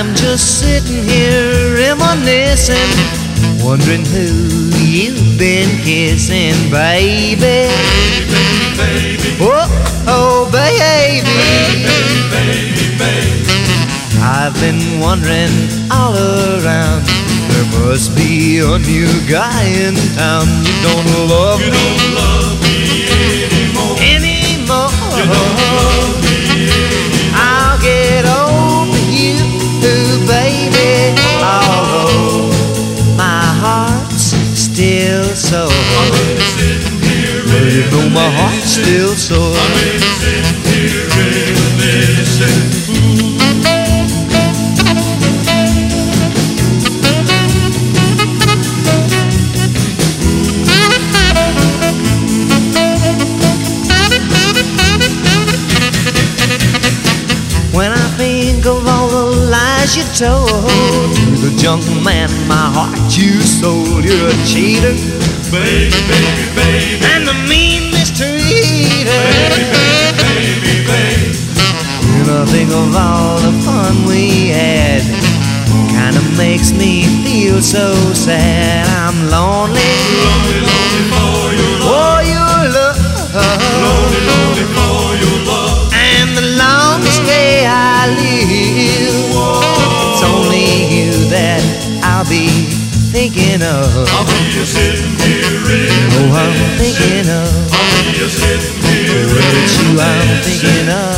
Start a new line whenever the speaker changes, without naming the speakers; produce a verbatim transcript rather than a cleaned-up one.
I'm just sitting here reminiscing, wondering who you've been kissing, baby.
Baby, baby,
Oh, oh, baby.
baby, baby, baby.
I've been wondering all around, there must be a new guy in town. You don't love
You
me
don't love me anymore.
anymore.
You don't love me anymore.
I'll get over you, baby, although my heart's still sore.
I'm sitting here
Well, you know my heart's still sore.
I'm sitting here reminiscing.
When I think of all the lies you told to the junk man, my heart you sold. You're a cheater
Baby, baby, baby.
and a mean mistreater.
Baby, baby, baby.
When I think of all the fun we had, kinda makes me feel so sad. I'm lonely
Lonely, lonely for your love.
for your love,
Lonely, lonely for your love.
and the longest day I live, it's only you that I'll be thinking of.
I'll be just sitting here
Oh, I'm
reminiscing.
thinking of.
I'll be just sitting here
Well, it's you I'm
reminiscing.
thinking of.